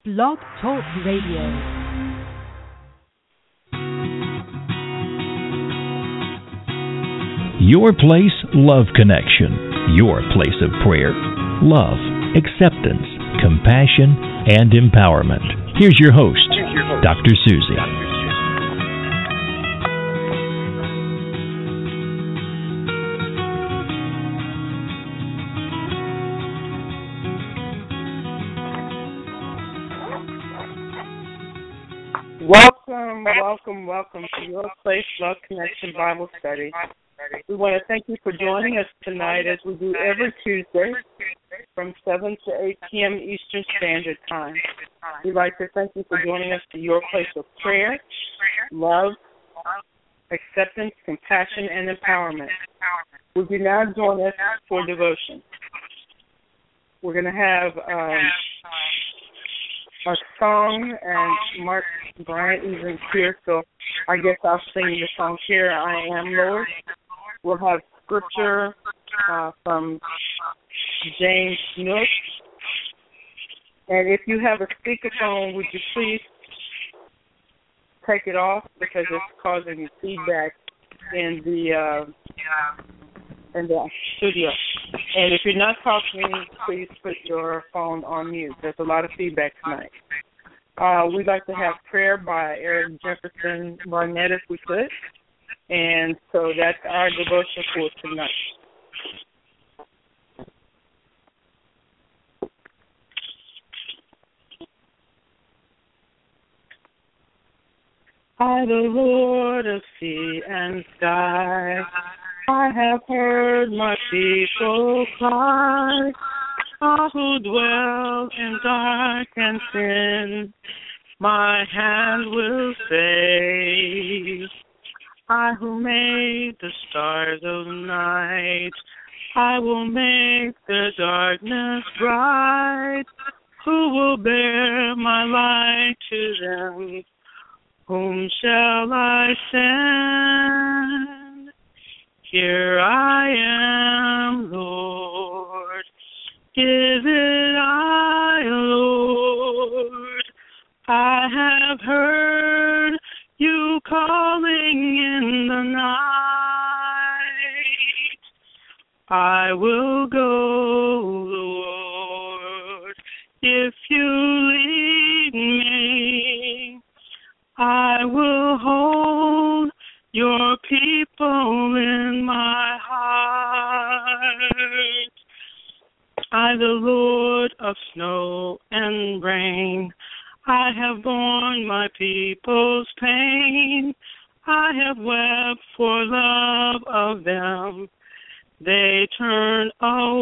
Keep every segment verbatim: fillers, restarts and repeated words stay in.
Blog Talk Radio. Your Place Love Connection. Your place of prayer, love, acceptance, compassion, and empowerment. Here's your host, Doctor Susie. Welcome, welcome, welcome to Your Place Love Connection Bible Study. We want to thank you for joining us tonight as we do every Tuesday from seven to eight p.m. Eastern Standard Time. We'd like to thank you for joining us to Your Place of Prayer, Love, Acceptance, Compassion, and Empowerment. Would you now join us for devotion? We're going to have um, a song, and Mark Bryant isn't here, so I guess I'll sing the song here, I Am Lord. We'll have scripture uh, from James Nook. And if you have a speakerphone, would you please take it off because it's causing feedback in the uh, in the studio. And if you're not talking, please put your phone on mute. There's a lot of feedback tonight. Uh, we'd like to have prayer by Eric Jefferson Barnett if we could. And so that's our devotion for tonight. I, the Lord of sea and sky, I have heard my people cry. I who dwell in dark and sin, my hand will save. I who made the stars of night, I will make the darkness bright. Who will bear my light to them? Whom shall I send? Here I am, Lord. Is it I, Lord? I have heard you calling in the night. I will go, Lord, if you lead me. I will hold your people in my heart. I, the Lord of snow and rain, I have borne my people's pain. I have wept for love of them. They turn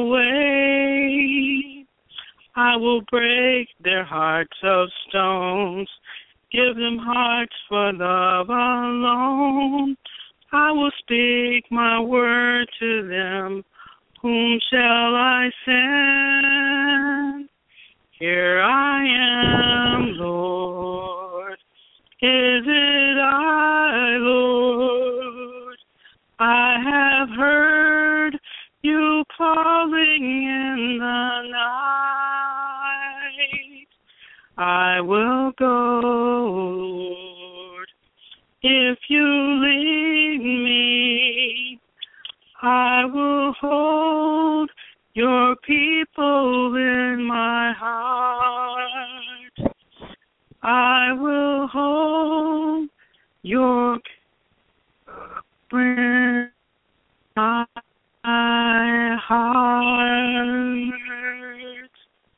away. I will break their hearts of stones, give them hearts for love alone. I will speak my word to them. Whom shall I send? Here I am, Lord. Is it I, Lord? I have heard you calling in the night. I will go, Lord, if you lead me. I will hold your people in my heart. I will hold your people in my heart.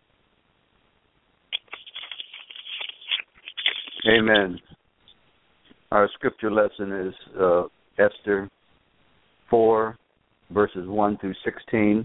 Amen. Our scripture lesson is uh, Esther four, verses one through sixteen.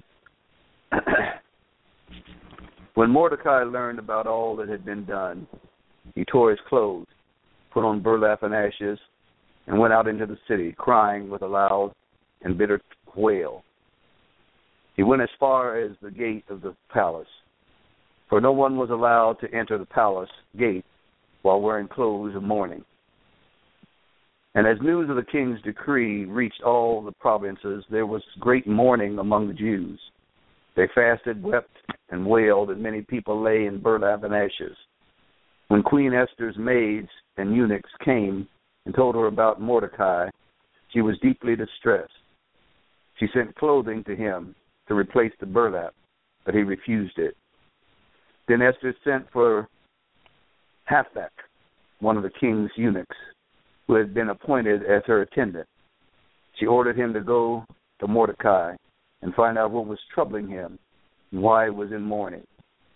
When Mordecai learned about all that had been done, he tore his clothes, put on burlap and ashes, and went out into the city, crying with a loud and bitter wail. He went as far as the gate of the palace, for no one was allowed to enter the palace gate while wearing clothes of mourning. And as news of the king's decree reached all the provinces, there was great mourning among the Jews. They fasted, wept, and wailed, and many people lay in burlap and ashes. When Queen Esther's maids and eunuchs came and told her about Mordecai, she was deeply distressed. She sent clothing to him to replace the burlap, but he refused it. Then Esther sent for Hathach, one of the king's eunuchs, who had been appointed as her attendant. She ordered him to go to Mordecai and find out what was troubling him and why he was in mourning.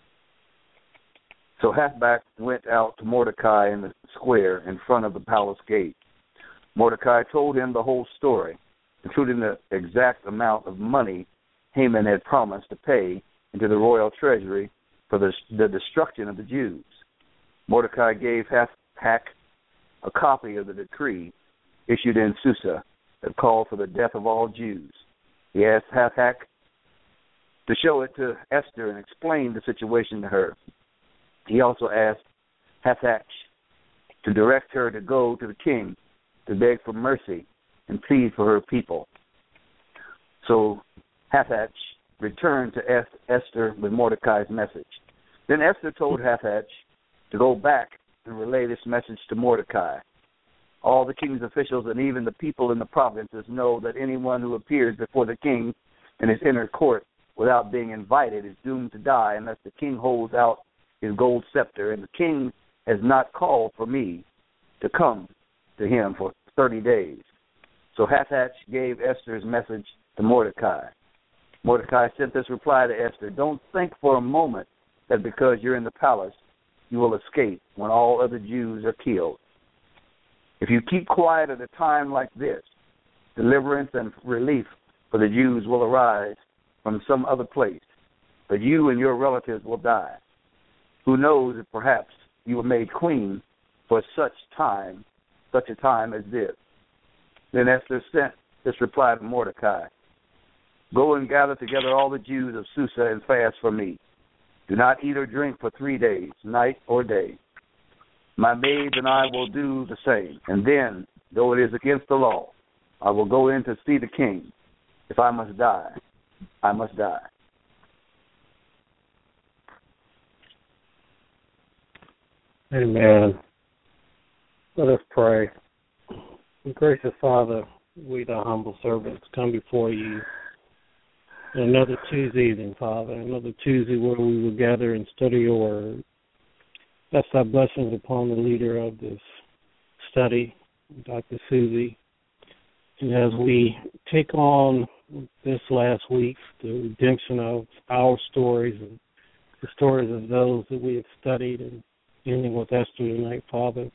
So Hathach went out to Mordecai in the square in front of the palace gate. Mordecai told him the whole story, including the exact amount of money Haman had promised to pay into the royal treasury for the, the destruction of the Jews. Mordecai gave Hathach a copy of the decree issued in Susa that called for the death of all Jews. He asked Hathach to show it to Esther and explain the situation to her. He also asked Hathach to direct her to go to the king to beg for mercy and plead for her people. So Hathach returned to Esther with Mordecai's message. Then Esther told Hathach to go back and relay this message to Mordecai. All the king's officials and even the people in the provinces know that anyone who appears before the king in his inner court without being invited is doomed to die unless the king holds out his gold scepter, and the king has not called for me to come to him for thirty days. So Hathach gave Esther's message to Mordecai. Mordecai sent this reply to Esther: don't think for a moment that because you're in the palace, you will escape when all other Jews are killed. If you keep quiet at a time like this, deliverance and relief for the Jews will arise from some other place, but you and your relatives will die. Who knows if perhaps you were made queen for such time, such a time as this. Then Esther sent this reply to Mordecai: go and gather together all the Jews of Susa and fast for me. Do not eat or drink for three days, night or day. My maids and I will do the same. And then, though it is against the law, I will go in to see the king. If I must die, I must die. Amen. Let us pray. Gracious Father, we, the humble servants, come before you another Tuesday evening, Father, another Tuesday where we will gather and study your word. That's our blessings upon the leader of this study, Doctor Susie. And as we take on this last week, the redemption of our stories and the stories of those that we have studied, and ending with Esther tonight, Father,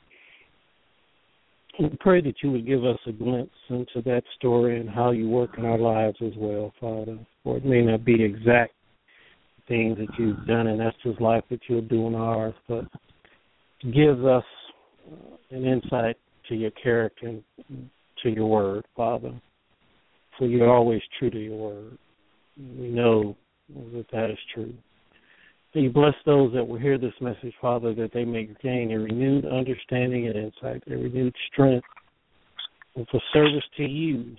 we pray that you would give us a glimpse into that story and how you work in our lives as well, Father. For it may not be exact things that you've done in Esther's life that you'll do in ours, but gives us an insight to your character and to your word, Father. For you're always true to your word. We know that that is true. You bless those that will hear this message, Father, that they may gain a renewed understanding and insight, a renewed strength, and for service to you,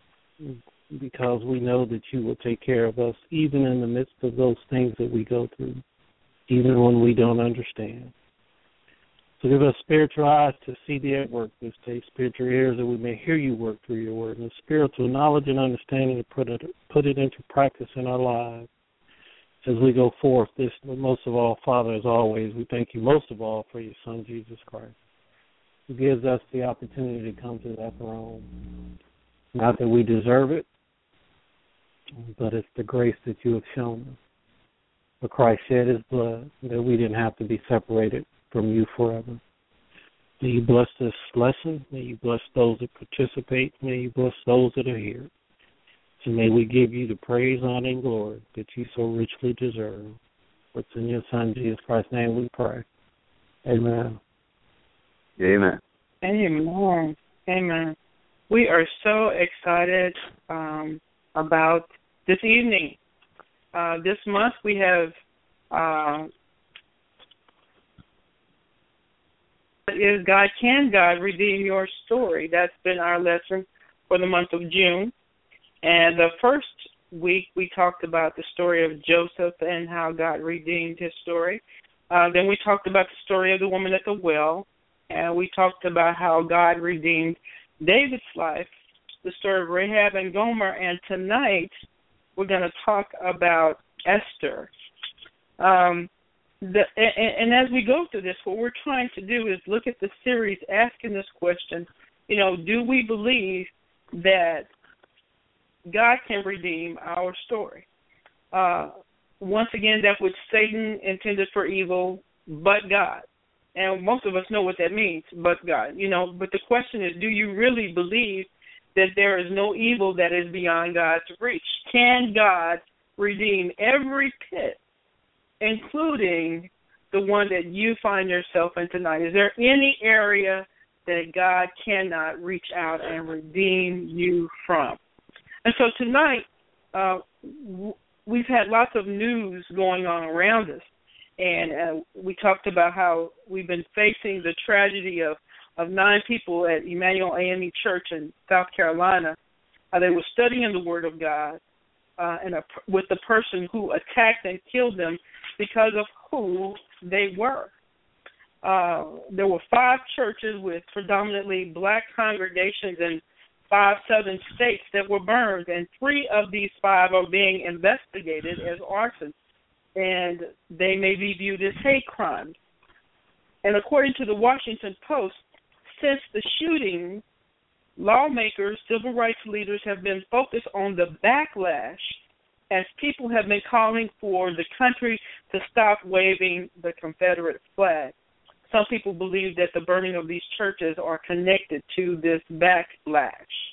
because we know that you will take care of us even in the midst of those things that we go through, even when we don't understand. So give us spiritual eyes to see the at work this day, spiritual ears that we may hear you work through your word, and spiritual knowledge and understanding to put it, put it into practice in our lives. As we go forth, this, most of all, Father, as always, we thank you most of all for your Son, Jesus Christ, who gives us the opportunity to come to that throne. Not that we deserve it, but it's the grace that you have shown us. For Christ shed his blood, that we didn't have to be separated from you forever. May you bless this lesson. May you bless those that participate. May you bless those that are here. And may we give you the praise, honor, and glory that you so richly deserve. For it's in your Son, Jesus Christ's name, we pray. Amen. Amen. Amen. Amen. We are so excited um, about this evening. Uh, this month we have uh, is God, Can God Redeem Your Story? That's been our lesson for the month of June. And the first week we talked about the story of Joseph and how God redeemed his story. Uh, then we talked about the story of the woman at the well, and we talked about how God redeemed David's life, the story of Rahab and Gomer, and tonight we're going to talk about Esther. Um, the, and, and as we go through this, what we're trying to do is look at the series asking this question, you know, do we believe that God can redeem our story? Uh, once again, that which Satan intended for evil, but God. And most of us know what that means, but God. You know, but the question is, do you really believe that there is no evil that is beyond God's reach? Can God redeem every pit, including the one that you find yourself in tonight? Is there any area that God cannot reach out and redeem you from? And so tonight, uh, we've had lots of news going on around us, and uh, we talked about how we've been facing the tragedy of, of nine people at Emmanuel A M E Church in South Carolina. Uh, they were studying the Word of God uh, and a, with the person who attacked and killed them because of who they were. Uh, there were five churches with predominantly black congregations in five southern states that were burned, and three of these five are being investigated as arson, and they may be viewed as hate crimes. And according to the Washington Post, since the shooting, lawmakers, civil rights leaders have been focused on the backlash as people have been calling for the country to stop waving the Confederate flag. Some people believe that the burning of these churches are connected to this backlash.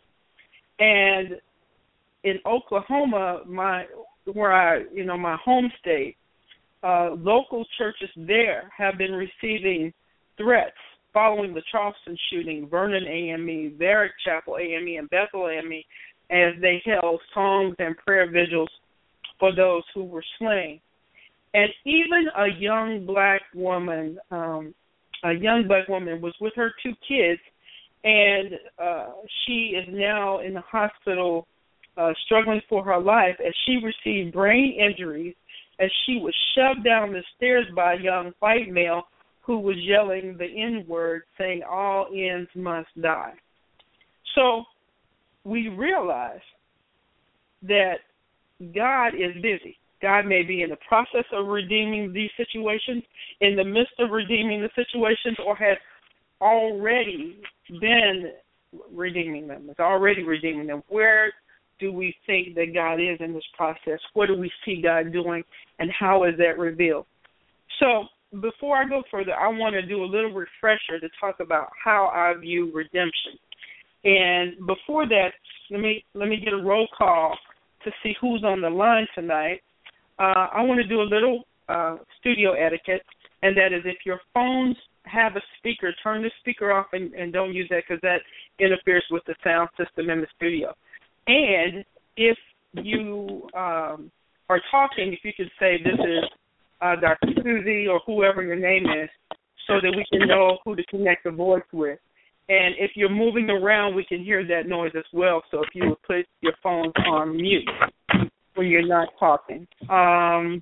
And in Oklahoma, my where I, you know, my home state, uh, local churches there have been receiving threats following the Charleston shooting, Vernon A M E, Varick Chapel A M E, and Bethel A M E, as they held songs and prayer vigils for those who were slain. And even a young black woman, um, a young black woman was with her two kids, and uh, she is now in the hospital uh, struggling for her life as she received brain injuries as she was shoved down the stairs by a young white male who was yelling the N-word, saying all ends must die. So we realize that God is busy. God may be in the process of redeeming these situations, in the midst of redeeming the situations, or has already been redeeming them. It's already redeeming them. Where do we think that God is in this process? What do we see God doing, and how is that revealed? So before I go further, I want to do a little refresher to talk about how I view redemption. And before that, let me let me get a roll call to see who's on the line tonight. Uh, I want to do a little uh, studio etiquette, and that is if your phones have a speaker, turn the speaker off and, and don't use that because that interferes with the sound system in the studio. And if you um, are talking, if you could say this is uh, Doctor Susie or whoever your name is, so that we can know who to connect the voice with. And if you're moving around, we can hear that noise as well. So if you would put your phones on mute when you're not talking. Um,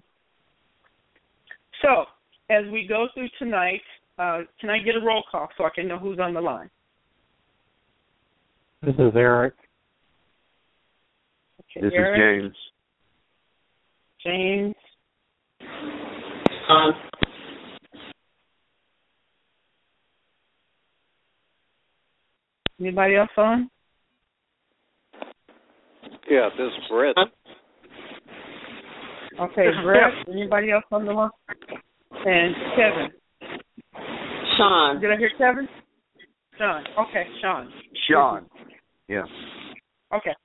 so as we go through tonight, uh, can I get a roll call so I can know who's on the line? This is Eric. Okay, this Eric. is James. James. Um, Anybody else on? Yeah, this is Brett. Okay, Brett. Anybody else on the line? And Kevin. Sean. Did I hear Kevin? Sean. Okay, Sean. Sean. Yeah. Okay.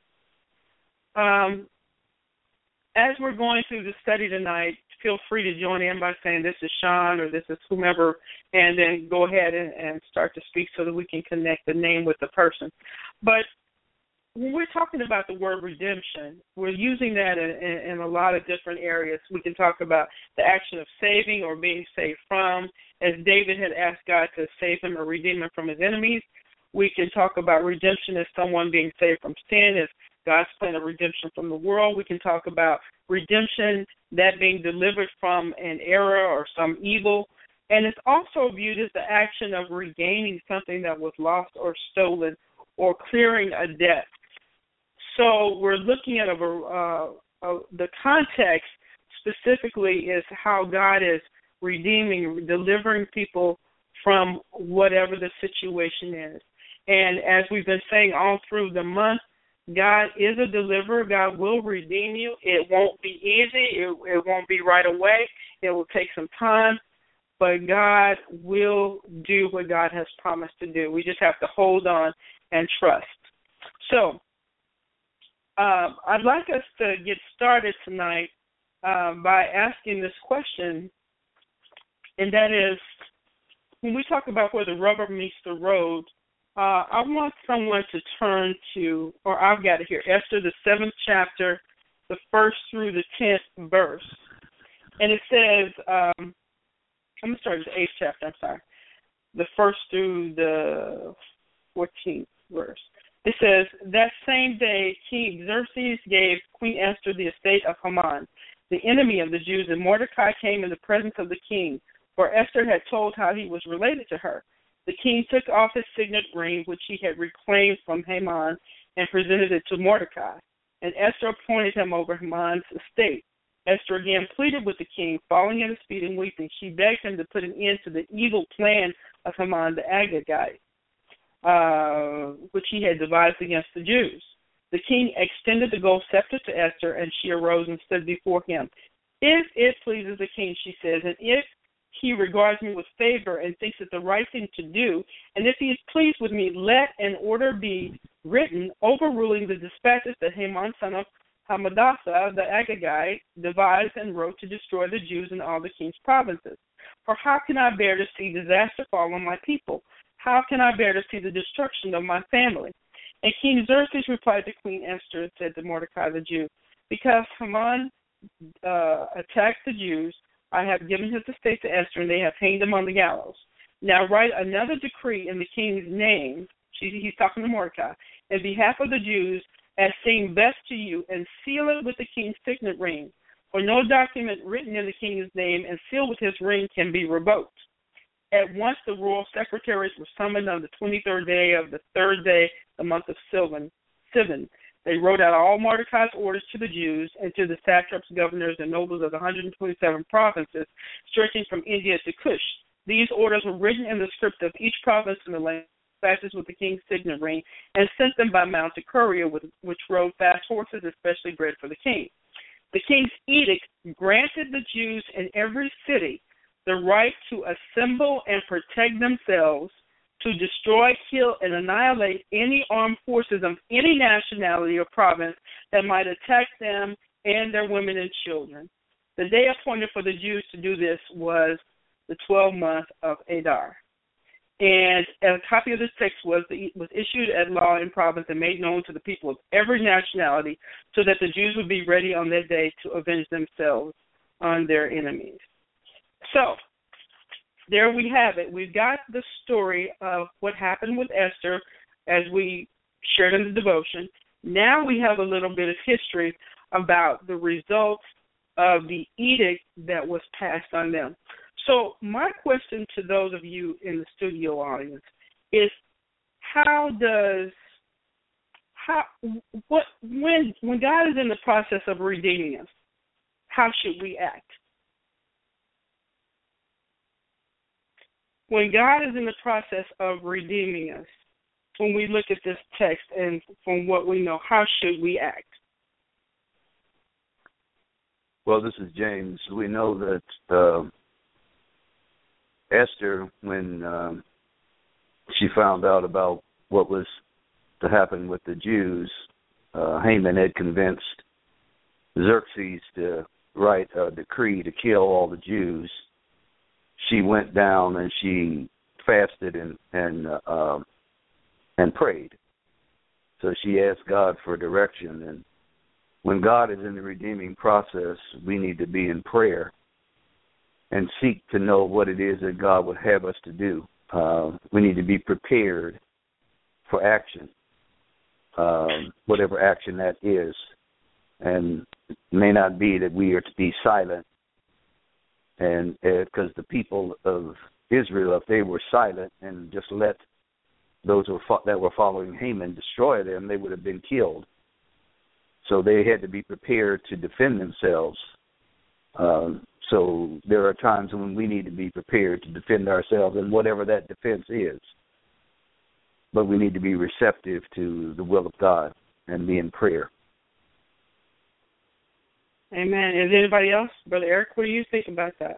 Um, as we're going through the study tonight, feel free to join in by saying this is Sean or this is whomever, and then go ahead and, and start to speak so that we can connect the name with the person. But when we're talking about the word redemption, we're using that in, in, in a lot of different areas. We can talk about the action of saving or being saved from, as David had asked God to save him or redeem him from his enemies. We can talk about redemption as someone being saved from sin, as God's plan of redemption from the world. We can talk about redemption, that being delivered from an error or some evil. And it's also viewed as the action of regaining something that was lost or stolen or clearing a debt. So we're looking at a, uh, uh, the context specifically is how God is redeeming, delivering people from whatever the situation is. And as we've been saying all through the month, God is a deliverer. God will redeem you. It won't be easy. It, it won't be right away. It will take some time. But God will do what God has promised to do. We just have to hold on and trust. So um, I'd like us to get started tonight uh, by asking this question, and that is, when we talk about where the rubber meets the road, uh, I want someone to turn to, or I've got it here, Esther, the seventh chapter, the first through the tenth verse. And it says, um, I'm going to start with the eighth chapter, I'm sorry, the first through the fourteenth verse. It says, that same day, King Xerxes gave Queen Esther the estate of Haman, the enemy of the Jews, and Mordecai came in the presence of the king, for Esther had told how he was related to her. The king took off his signet ring, which he had reclaimed from Haman, and presented it to Mordecai. And Esther appointed him over Haman's estate. Esther again pleaded with the king, falling at his feet and weeping. She begged him to put an end to the evil plan of Haman the Agagite, uh, which he had devised against the Jews. The king extended the gold scepter to Esther, and she arose and stood before him. If it pleases the king, she says, and if he regards me with favor and thinks it the right thing to do, and if he is pleased with me, let an order be written overruling the dispatches that Haman, son of Hammedatha, the Agagite, devised and wrote to destroy the Jews in all the king's provinces. For how can I bear to see disaster fall on my people? How can I bear to see the destruction of my family? And King Xerxes replied to Queen Esther and said to Mordecai the Jew, because Haman uh, attacked the Jews, I have given his estate to Esther, and they have hanged him on the gallows. Now write another decree in the king's name, he's talking to Mordecai, in behalf of the Jews, as seemed best to you, and seal it with the king's signet ring. For no document written in the king's name and sealed with his ring can be revoked. At once the royal secretaries were summoned on the twenty-third day of the third day, the month of Sivan. Sivan. They wrote out all Mordecai's orders to the Jews and to the satraps, governors, and nobles of the one hundred twenty-seven provinces, stretching from India to Cush. These orders were written in the script of each province in the language, dispatches with the king's signet ring, and sent them by mounted courier, with, which rode fast horses, especially bred for the king. The king's edict granted the Jews in every city the right to assemble and protect themselves, to destroy, kill, and annihilate any armed forces of any nationality or province that might attack them and their women and children. The day appointed for the Jews to do this was the twelfth month of Adar. And a copy of this text was, was issued at law in province and made known to the people of every nationality, so that the Jews would be ready on that day to avenge themselves on their enemies. So, there we have it. We've got the story of what happened with Esther as we shared in the devotion. Now we have a little bit of history about the results of the edict that was passed on them. So my question to those of you in the studio audience is, how does how what when when God is in the process of redeeming us, how should we act? When God is in the process of redeeming us, when we look at this text and from what we know, how should we act? Well, this is James. We know that uh, Esther, when um, she found out about what was to happen with the Jews, uh, Haman had convinced Xerxes to write a decree to kill all the Jews. She went down and she fasted and and uh, um, and prayed. So she asked God for direction. And when God is in the redeeming process, we need to be in prayer and seek to know what it is that God would have us to do. Uh, we need to be prepared for action. um, whatever action that is. And it may not be that we are to be silent, and because uh, the people of Israel, if they were silent and just let those who were fo- that were following Haman destroy them, they would have been killed. So they had to be prepared to defend themselves. Um, so there are times when we need to be prepared to defend ourselves, and whatever that defense is. But we need to be receptive to the will of God and be in prayer. Amen. Is anybody else? Brother Eric, what do you think about that?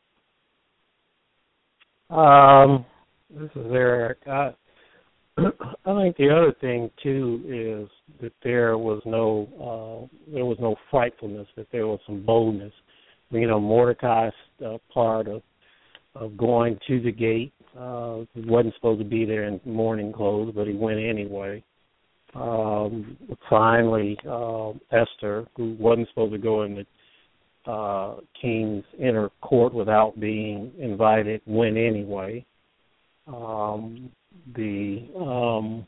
Um, this is Eric. I, I think the other thing, too, is that there was no uh, there was no frightfulness, that there was some boldness. You know, Mordecai's uh, part of, of going to the gate, uh, he wasn't supposed to be there in morning clothes, but he went anyway. Um, finally, uh, Esther, who wasn't supposed to go in the uh, king's inner court without being invited, went anyway. Um, the um,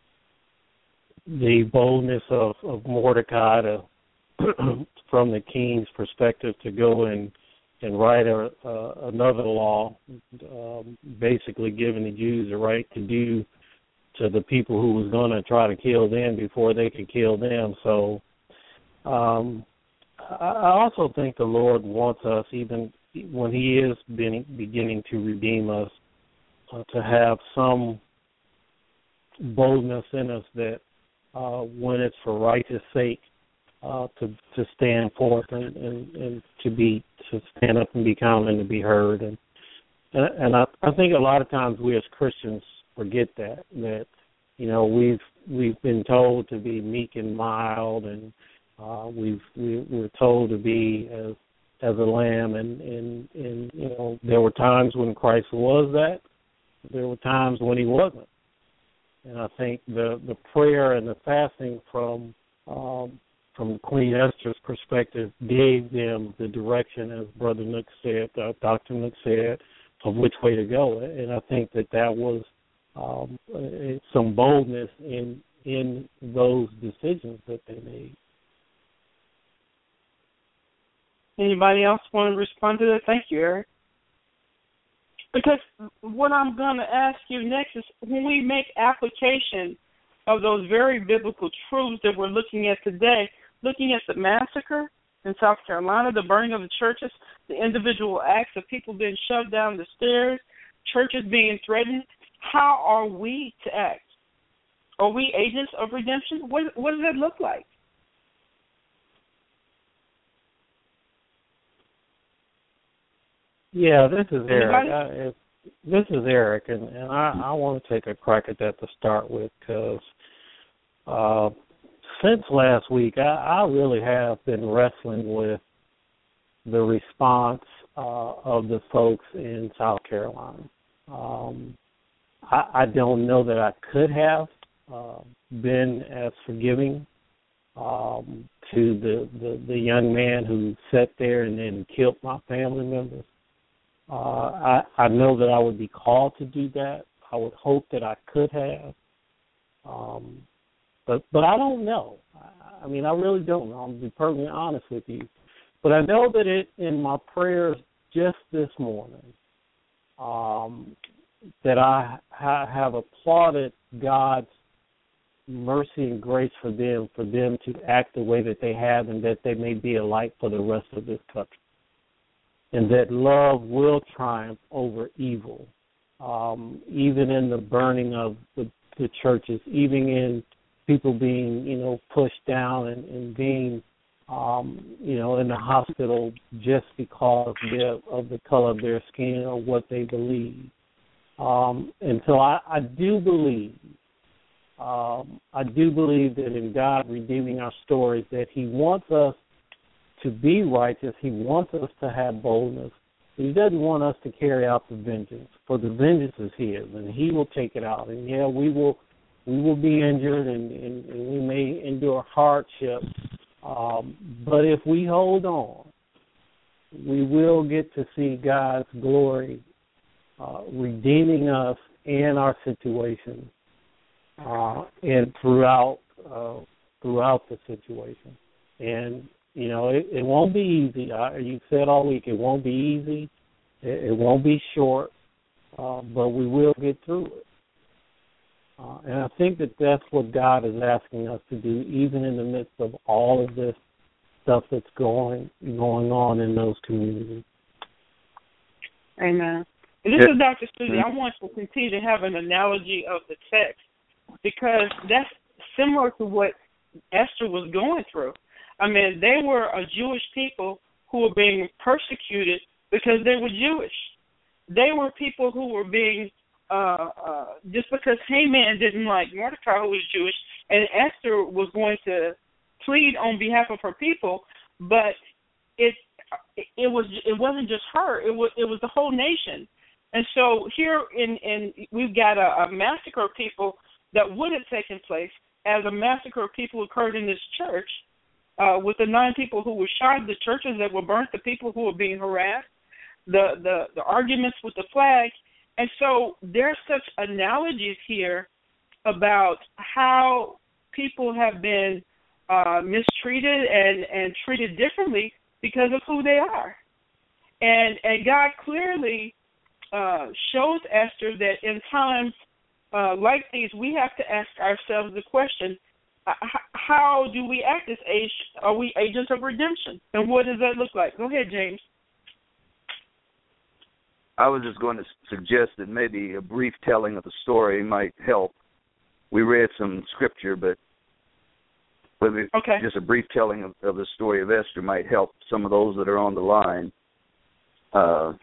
the boldness of, of Mordecai to, from the king's perspective, to go and and write a, uh, another law, um, basically giving the Jews the right to do to the people who was going to try to kill them before they could kill them. So um, I also think the Lord wants us, even when he is beginning, beginning to redeem us, uh, to have some boldness in us that uh, when it's for righteous sake, uh, to to stand forth and, and, and to be to stand up and be counted and to be heard. And and, and I, I think a lot of times we as Christians forget that, that, you know, we've we've been told to be meek and mild, and uh, we've we, we're told to be as as a lamb, and, and and you know, there were times when Christ was that, there were times when he wasn't, and I think the the prayer and the fasting from um, from Queen Esther's perspective gave them the direction, as Brother Nook said, uh, Doctor Nook said, of which way to go, and I think that that was Um, some boldness in in those decisions that they made. Anybody else want to respond to that? Thank you, Eric. Because what I'm going to ask you next is, when we make application of those very biblical truths that we're looking at today, looking at the massacre in South Carolina, the burning of the churches, the individual acts of people being shoved down the stairs, churches being threatened, how are we to act? Are we agents of redemption? What, what does that look like? Yeah, this is Eric. I, if, this is Eric, and, and I, I want to take a crack at that to start with, because uh, since last week, I, I really have been wrestling with the response uh, of the folks in South Carolina. Um, I, I don't know that I could have uh, been as forgiving um, to the, the, the young man who sat there and then killed my family members. Uh, I, I know that I would be called to do that. I would hope that I could have. Um, but but I don't know. I, I mean, I really don't know. I'm going to be perfectly honest with you. But I know that it in my prayers just this morning, um, that I ha- have applauded God's mercy and grace for them, for them to act the way that they have, and that they may be a light for the rest of this country. And that love will triumph over evil, um, even in the burning of the, the churches, even in people being, you know, pushed down and, and being, um, you know, in the hospital just because of, their, of the color of their skin or what they believe. Um, and so I, I do believe, um, I do believe that in God redeeming our stories, that he wants us to be righteous. He wants us to have boldness. He doesn't want us to carry out the vengeance, for the vengeance is his, and he will take it out. And yeah, we will, we will be injured, and, and, and we may endure hardship. Um, but if we hold on, we will get to see God's glory Uh, redeeming us in our situation uh, and throughout uh, throughout the situation. And, you know, it, it won't be easy. I, you said all week, it won't be easy. It, it won't be short, uh, but we will get through it. Uh, and I think that that's what God is asking us to do, even in the midst of all of this stuff that's going going on in those communities. Amen. And this is Doctor Susie. I want to continue to have an analogy of the text because that's similar to what Esther was going through. I mean, they were a Jewish people who were being persecuted because they were Jewish. They were people who were being, uh, uh, just because Haman didn't like Mordecai, who was Jewish, and Esther was going to plead on behalf of her people, but it it was it wasn't just her; it was it was the whole nation. And so here, in, in we've got a, a massacre of people that would have taken place as a massacre of people occurred in this church, uh, with the nine people who were shot, the churches that were burnt, the people who were being harassed, the the, the arguments with the flag. And so there's such analogies here about how people have been uh, mistreated and, and treated differently because of who they are. And and God clearly uh, shows Esther that in times uh, like these, we have to ask ourselves the question, uh, how do we act as age? Are we agents of redemption? And what does that look like? Go ahead, James. I was just going to suggest that maybe a brief telling of the story might help. We read some scripture, but maybe okay. just a brief telling of, of the story of Esther might help some of those that are on the line. Uh,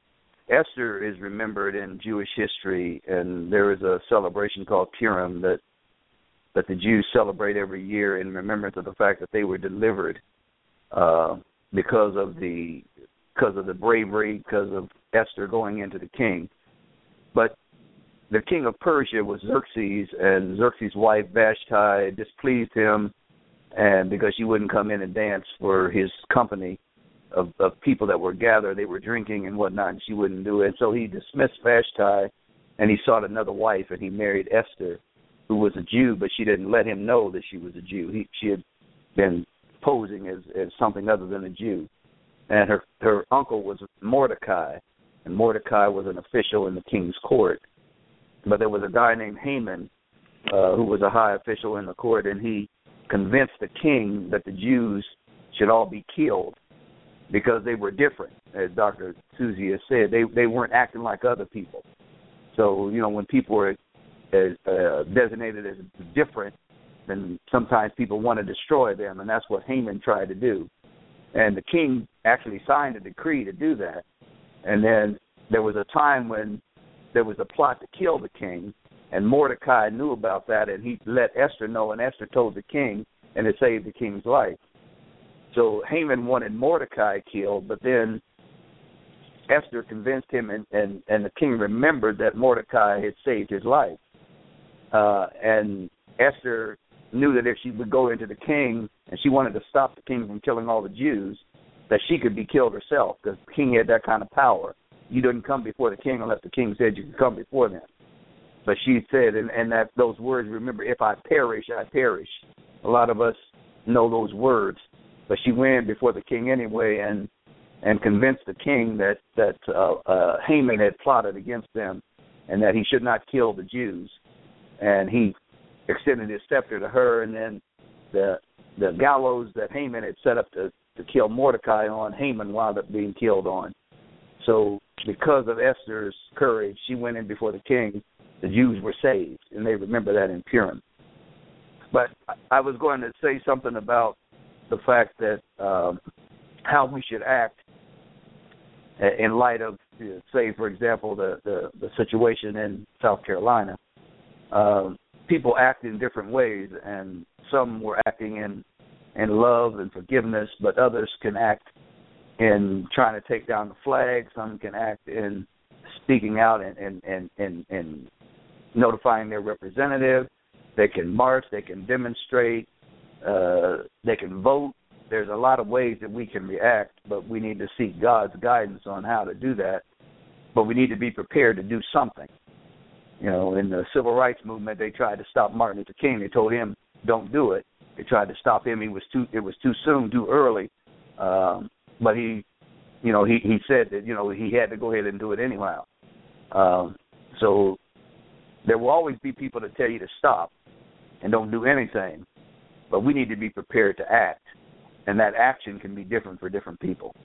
Esther is remembered in Jewish history, and there is a celebration called Purim that that the Jews celebrate every year in remembrance of the fact that they were delivered uh, because of the because of the bravery, because of Esther going into the king. But the king of Persia was Xerxes, and Xerxes' wife Vashti displeased him, and because she wouldn't come in and dance for his company of, of people that were gathered, they were drinking and whatnot, and she wouldn't do it. So he dismissed Vashti, and he sought another wife, and he married Esther, who was a Jew, but she didn't let him know that she was a Jew. He, she had been posing as, as something other than a Jew. And her, her uncle was Mordecai, and Mordecai was an official in the king's court. But there was a guy named Haman uh, who was a high official in the court, and he convinced the king that the Jews should all be killed because they were different, as Doctor Susie has said. They they weren't acting like other people. So, you know, when people were uh, designated as different, then sometimes people want to destroy them, and that's what Haman tried to do. And the king actually signed a decree to do that. And then there was a time when there was a plot to kill the king, and Mordecai knew about that, and he let Esther know, and Esther told the king, and it saved the king's life. So Haman wanted Mordecai killed, but then Esther convinced him, and, and, and the king remembered that Mordecai had saved his life. Uh, and Esther knew that if she would go into the king, and she wanted to stop the king from killing all the Jews, that she could be killed herself, because the king had that kind of power. You didn't come before the king unless the king said you could come before them. But she said, and, and that those words, remember, if I perish, I perish. A lot of us know those words. But she went before the king anyway and and convinced the king that, that uh, uh, Haman had plotted against them and that he should not kill the Jews. And he extended his scepter to her, and then the the gallows that Haman had set up to, to kill Mordecai on, Haman wound up being killed on. So because of Esther's courage, she went in before the king. The Jews were saved, and they remember that in Purim. But I was going to say something about the fact that um, how we should act in light of, say, for example, the, the, the situation in South Carolina. Um, people act in different ways, and some were acting in, in love and forgiveness, but others can act in trying to take down the flag. Some can act in speaking out and, and, and, and, and notifying their representative. They can march. They can demonstrate. Uh, they can vote. There's a lot of ways that we can react, but we need to seek God's guidance on how to do that. But we need to be prepared to do something. You know, in the civil rights movement, they tried to stop Martin Luther King. They told him don't do it. They tried to stop him. He was too. It was too soon, too early. Um, but he, you know, he, he said that, you know, he had to go ahead and do it anyhow. Um, so there will always be people that tell you to stop and don't do anything. But we need to be prepared to act, and that action can be different for different people.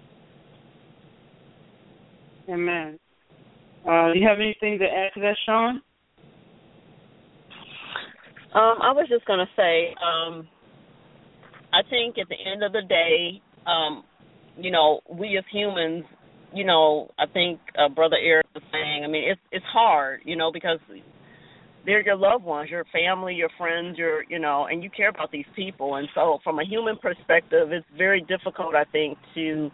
Amen. Uh, do you have anything to add to that, Sean? Um, I was just going to say, um, I think at the end of the day, um, you know, we as humans, you know, I think uh, Brother Eric was saying, I mean, it's it's hard, you know, because they're your loved ones, your family, your friends, your, you know, and you care about these people. And so from a human perspective, it's very difficult, I think, to,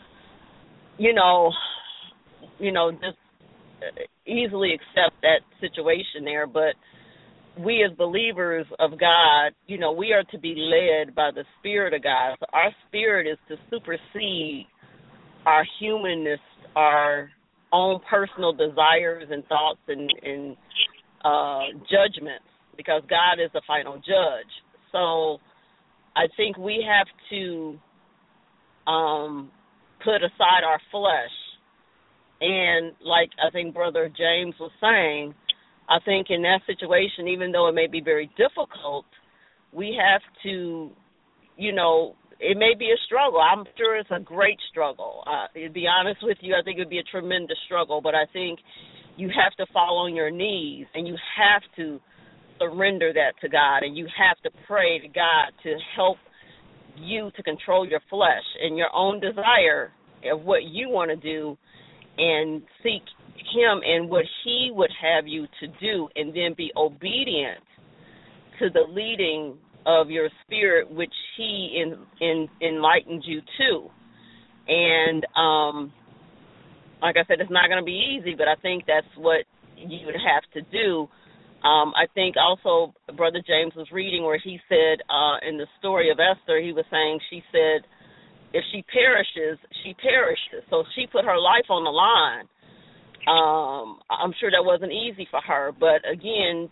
you know, you know, just easily accept that situation there. But we as believers of God, you know, we are to be led by the Spirit of God. So our spirit is to supersede our humanness, our own personal desires and thoughts and, and uh, judgments, because God is the final judge. So I think we have to um, put aside our flesh. And like I think Brother James was saying, I think in that situation, even though it may be very difficult, we have to, you know, it may be a struggle. I'm sure it's a great struggle. Uh, to be honest with you, I think it would be a tremendous struggle, but I think you have to fall on your knees and you have to surrender that to God, and you have to pray to God to help you to control your flesh and your own desire of what you want to do, and seek Him and what He would have you to do, and then be obedient to the leading of your spirit, which He in, in, enlightened you to. And um, like I said, it's not going to be easy, but I think that's what you would have to do. Um, I think also Brother James was reading where he said uh, in the story of Esther, he was saying, she said, if she perishes, she perishes. So she put her life on the line. Um, I'm sure that wasn't easy for her, but again,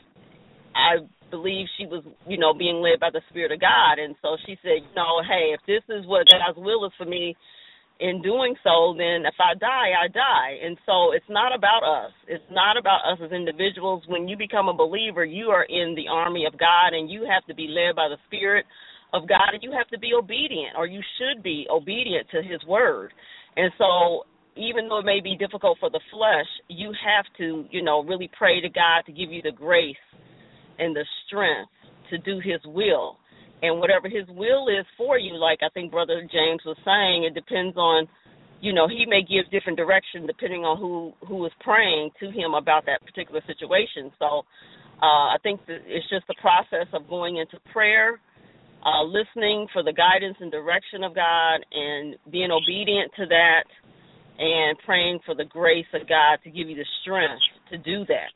I believe she was, you know, being led by the Spirit of God, and so she said, you know, hey, if this is what God's will is for me in doing so, then if I die, I die. And so it's not about us. It's not about us as individuals. When you become a believer, you are in the army of God, and you have to be led by the Spirit of God, and you have to be obedient, or you should be obedient to His word. And so even though it may be difficult for the flesh, you have to, you know, really pray to God to give you the grace and the strength to do His will. And whatever His will is for you, like I think Brother James was saying, it depends on, you know, He may give different direction depending on who, who is praying to Him about that particular situation. So uh, I think that it's just the process of going into prayer, uh, listening for the guidance and direction of God, and being obedient to that, and praying for the grace of God to give you the strength to do that.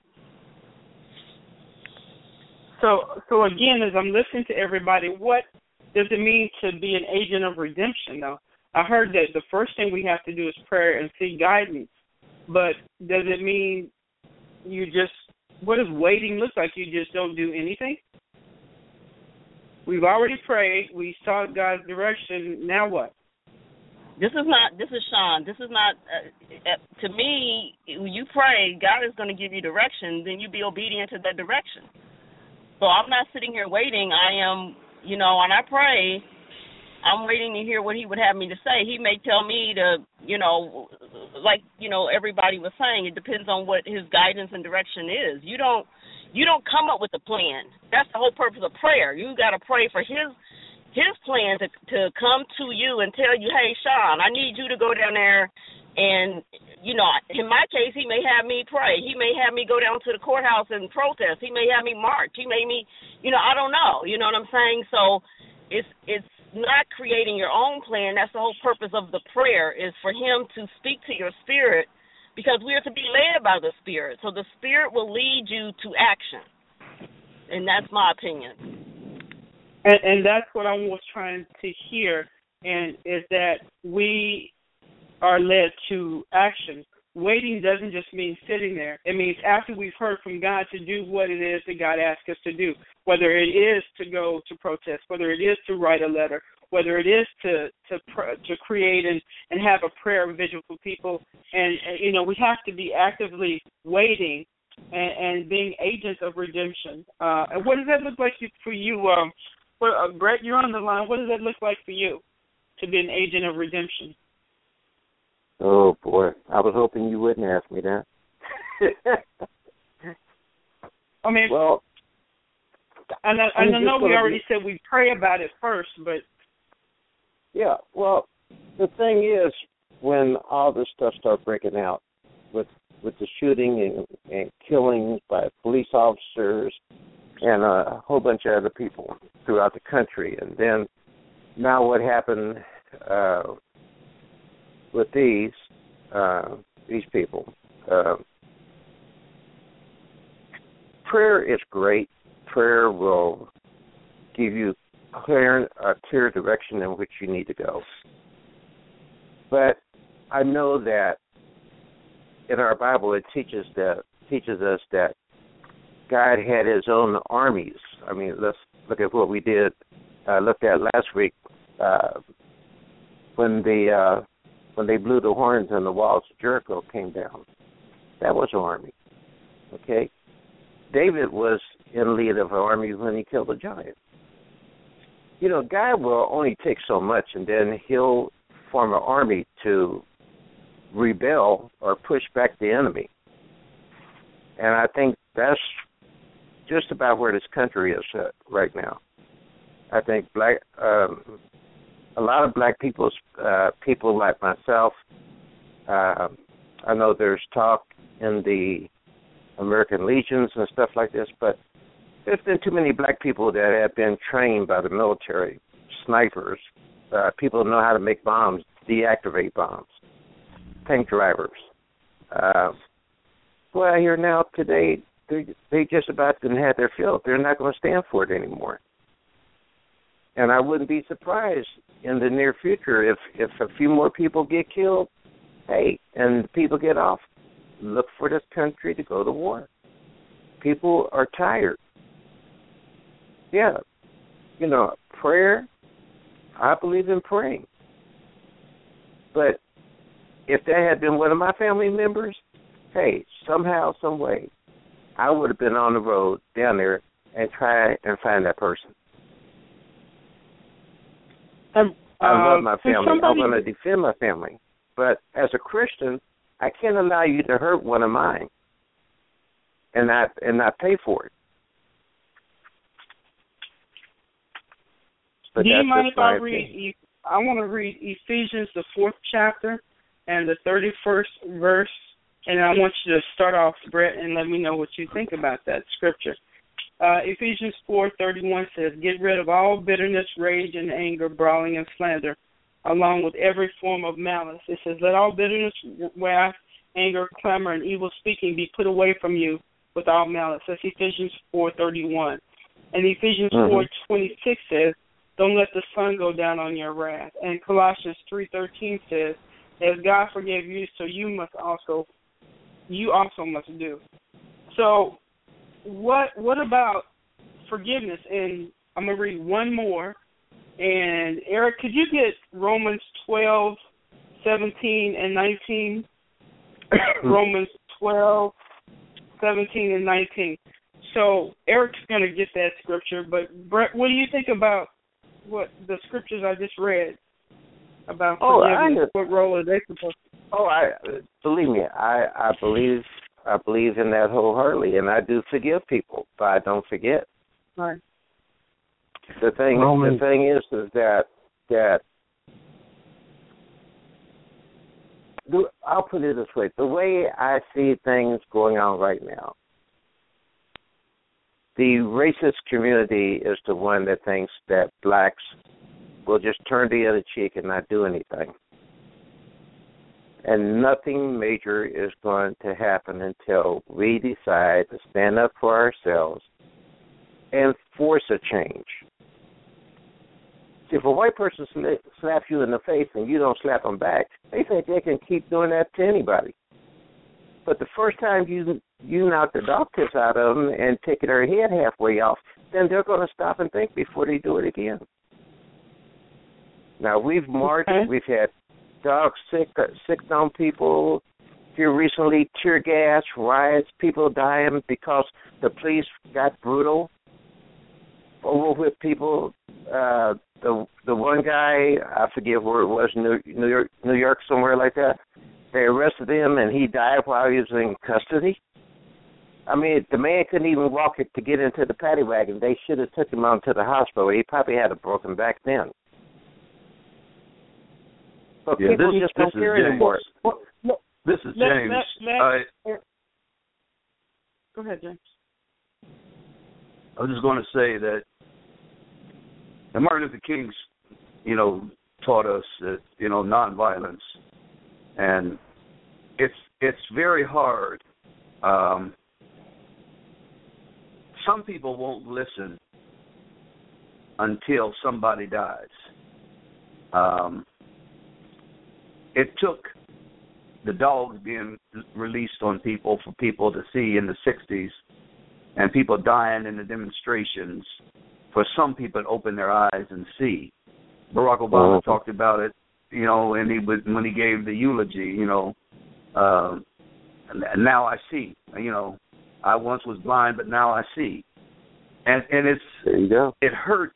So, so again, as I'm listening to everybody, what does it mean to be an agent of redemption, though? I heard that the first thing we have to do is prayer and seek guidance, but does it mean you just, what does waiting look like? You just don't do anything? We've already prayed. We sought God's direction. Now what? This is not, this is Sean. This is not, uh, uh, to me, when you pray, God is going to give you direction, then you be obedient to that direction. So I'm not sitting here waiting. I am, you know, when I pray, I'm waiting to hear what He would have me to say. He may tell me to, you know, like, you know, everybody was saying, it depends on what His guidance and direction is. You don't, you don't come up with a plan. That's the whole purpose of prayer. You got to pray for His His plan to to come to you and tell you, hey, Sean, I need you to go down there and, you know, in my case, He may have me pray. He may have me go down to the courthouse and protest. He may have me march. He may me, you know, I don't know. You know what I'm saying? So it's it's not creating your own plan. That's the whole purpose of the prayer, is for Him to speak to your spirit, because we are to be led by the Spirit. So the Spirit will lead you to action. And that's my opinion. And, and that's what I was trying to hear, and is that we are led to action. waiting doesn't just mean sitting there. It means after we've heard from God to do what it is that God asked us to do, whether it is to go to protest, whether it is to write a letter, whether it is to to to create and, and have a prayer vigil for people. And, and, you know, we have to be actively waiting and, and being agents of redemption. Uh, and what does that look like for you? Um, for, uh, Brett, you're on the line. What does that look like for you to be an agent of redemption? Oh, boy. I was hoping you wouldn't ask me that. I mean, well, I know, I know we already be... said we pray about it first, but... Yeah, well, the thing is, when all this stuff started breaking out with with the shooting and, and killing by police officers and a whole bunch of other people throughout the country, and then now what happened... Uh, with these uh, these people, uh, prayer is great. Prayer will give you clear, a clear direction in which you need to go. But I know that in our Bible it teaches that teaches us that God had His own armies. I mean, let's look at what we did uh, looked at last week uh, when the uh, when they blew the horns and the walls of Jericho came down. That was an army, okay? David was in lead of an army when he killed a giant. You know, God will only take so much, and then He'll form an army to rebel or push back the enemy. And I think that's just about where this country is at right now. I think black... Um, A lot of black people, uh, people like myself, uh, I know there's talk in the American Legions and stuff like this, but there's been too many black people that have been trained by the military, snipers, uh, people who know how to make bombs, deactivate bombs, tank drivers. Uh, well, here now today, they, they just about didn't have their fill. They're not going to stand for it anymore. And I wouldn't be surprised in the near future if, if a few more people get killed, hey, and people get off, look for this country to go to war. People are tired. Yeah, you know, prayer, I believe in praying. But if that had been one of my family members, hey, somehow, some way, I would have been on the road down there and try and find that person. Um, I love uh, my family. somebody... I'm going to defend my family. But as a Christian, I can't allow you to hurt one of mine and not and not pay for it. But Do you mind if I opinion. read? I want to read Ephesians, the fourth chapter, and the thirty-first verse, and I want you to start off, Brett, and let me know what you think about that scripture. Uh, Ephesians four thirty-one says, "Get rid of all bitterness, rage, and anger, brawling, and slander, along with every form of malice." It says, "Let all bitterness, wrath, anger, clamor, and evil speaking be put away from you with all malice." That's Ephesians four thirty-one. And Ephesians mm-hmm. four twenty-six says, "Don't let the sun go down on your wrath." And Colossians three thirteen says, "As God forgave you, so you must also, you also must do." So, what what about forgiveness? And I'm gonna read one more. And Eric, could you get Romans twelve, seventeen, and nineteen? Romans twelve, seventeen, and nineteen. So Eric's gonna get that scripture. But Brett, what do you think about what the scriptures I just read about oh, forgiveness? I, what role are they supposed to? Oh, I believe me, I, I believe I believe in that wholeheartedly, and I do forgive people, but I don't forget. Right. The thing, Romans. the thing is, is that that the, I'll put it this way: the way I see things going on right now, the racist community is the one that thinks that blacks will just turn the other cheek and not do anything. And nothing major is going to happen until we decide to stand up for ourselves and force a change. See, if a white person slaps you in the face and you don't slap them back, they think they can keep doing that to anybody. But the first time you you knock the dog piss out of them and taking their head halfway off, then they're going to stop and think before they do it again. Now, we've marched, okay. we've had dogs sick, sick on people. Here recently, tear gas, riots, people dying because the police got brutal, over with people. Uh, the the one guy, I forget where it was, New, New York, New York, somewhere like that. They arrested him, and he died while he was in custody. I mean, the man couldn't even walk it to get into the paddy wagon. They should have took him on to the hospital. He probably had a broken back then. But yeah, people this, just this don't care anymore. Well, no, this is let, James. Let, let, I, go ahead, James. I was just going to say that Martin Luther King, you know, taught us that, you know, nonviolence, and it's it's very hard. Um, some people won't listen until somebody dies. Um, it took the dogs being released on people for people to see in the sixties, and people dying in the demonstrations, for some people to open their eyes and see. Barack Obama oh. talked about it, you know, and he would, when he gave the eulogy, you know, uh, and now I see, you know, I once was blind, but now I see. And and it's there you go. It hurts.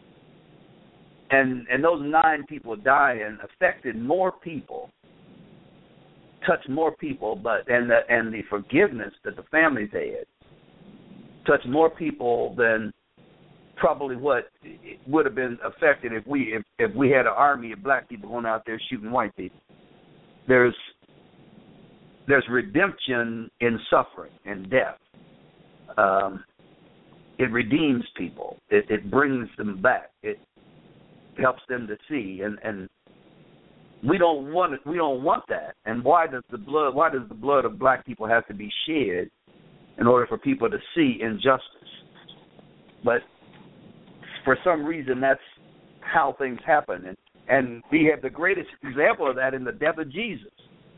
And and those nine people dying affected more people, touched more people, but and the and the forgiveness that the families had touched more people than probably what would have been affected if we if, if we had an army of black people going out there shooting white people. There's there's redemption in suffering and death. Um, it redeems people. It, it brings them back. It helps them to see, and, and we don't want it, we don't want that. And why does the blood why does the blood of black people have to be shed in order for people to see injustice? But for some reason, that's how things happen, and and we have the greatest example of that in the death of Jesus,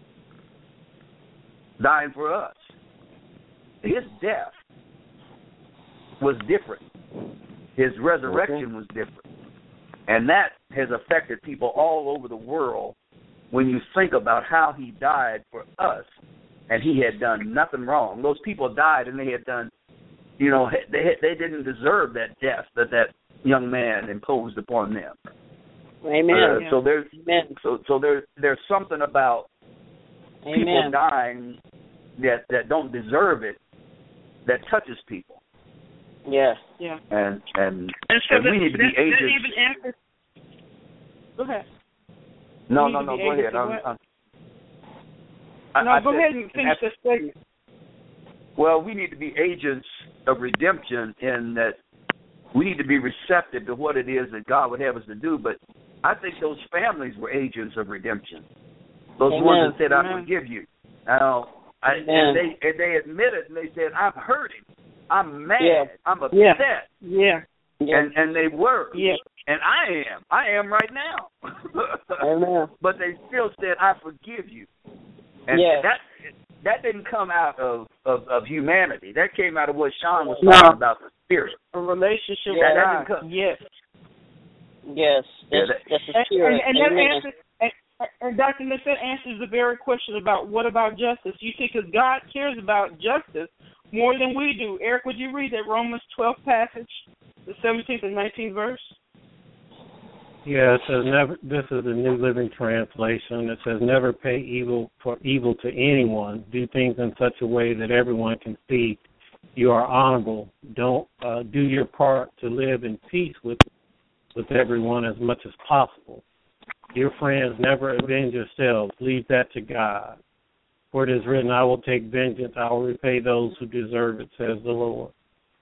dying for us. His death was different. His resurrection okay. was different. And that has affected people all over the world when you think about how he died for us, and he had done nothing wrong. Those people died, and they had done, you know, they they didn't deserve that death that that young man imposed upon them. Amen. Uh, so there's Amen. so so there's there's something about Amen. people dying that that don't deserve it that touches people. Yeah. Yeah. And and, and, so and we that, need to be that, agents. That even answers... Go ahead. No, no, no. Go ahead. I'm, I'm, I, no, I go said, ahead and finish this statement. Well, we need to be agents of redemption in that we need to be receptive to what it is that God would have us to do. But I think those families were agents of redemption. Those Amen. ones that said, Amen. I forgive you. Now, I, and they and they admitted and they said, I'm hurting. I'm mad. Yeah. I'm upset. Yeah. yeah. And and they were. Yeah. And I am. I am right now. Amen. But they still said, I forgive you. And yeah. that that didn't come out of, of, of humanity. That came out of what Sean was talking no. about, the spirit. A relationship yeah, with God. Come, yes. Yes. That's, yeah, that, that's the spirit. And, and, and, that answers, and, and Doctor Smith, that answers the very question about what about justice. You see, because God cares about justice more than we do. Eric, would you read that Romans twelve passage, the seventeenth and nineteenth verse? Yeah, it says never. This is the New Living Translation. It says, "Never pay evil for evil to anyone. Do things in such a way that everyone can see you are honorable. Don't uh, do your part to live in peace with with everyone as much as possible. Dear friends, never avenge yourselves. Leave that to God. For it is written, I will take vengeance. I will repay those who deserve it, says the Lord."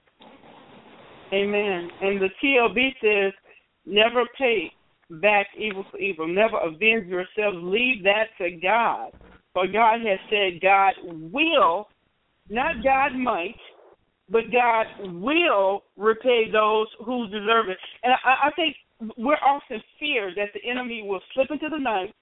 Amen. And the T L B says, never pay back evil for evil. Never avenge yourselves. Leave that to God. For God has said God will, not God might, but God will repay those who deserve it. And I, I think we're often feared that the enemy will slip into the night,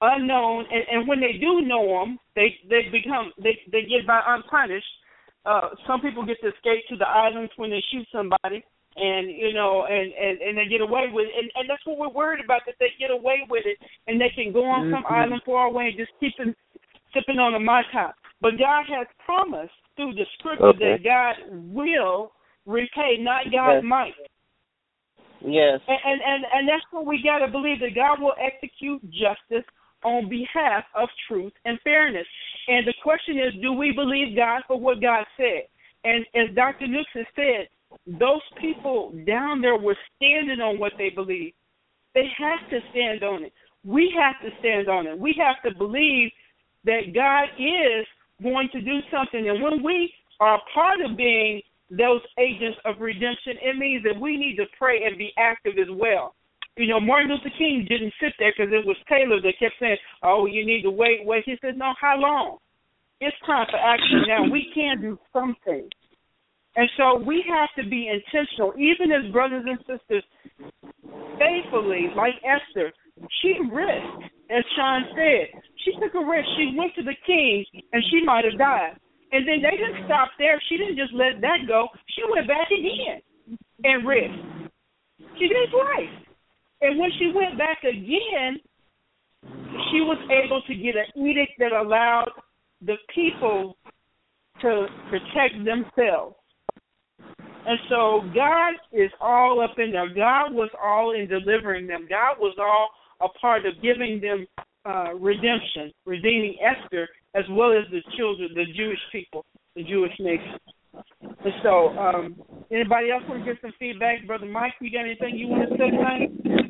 unknown, and, and when they do know them, they they become they they get by unpunished. Uh, some people get to escape to the islands when they shoot somebody, and you know, and, and, and they get away with it, and, and that's what we're worried about, that they get away with it, and they can go on mm-hmm. some island far away and just keep them, sipping on a Mai Tai. But God has promised through the scripture okay. that God will repay, not God yes. might. Yes. And, and and and that's what we got to believe, that God will execute justice on behalf of truth and fairness. And the question is, do we believe God for what God said? And as Doctor Nooks has said, those people down there were standing on what they believe. They have to stand on it. We have to stand on it. We have to believe that God is going to do something. And when we are part of being those agents of redemption, it means that we need to pray and be active as well. You know, Martin Luther King didn't sit there because it was Taylor that kept saying, oh, you need to wait, wait. He said, no, how long? It's time for action now. We can do something. And so we have to be intentional, even as brothers and sisters, faithfully, like Esther. She risked, as Sean said. She took a risk. She went to the king, and she might have died. And then they didn't stop there. She didn't just let that go. She went back again and risked. She did it twice. And when she went back again, she was able to get an edict that allowed the people to protect themselves. And so God is all up in there. God was all in delivering them. God was all a part of giving them uh, redemption, redeeming Esther, as well as the children, the Jewish people, the Jewish nation. And so, um, anybody else want to get some feedback? Brother Mike, you got anything you want to say tonight?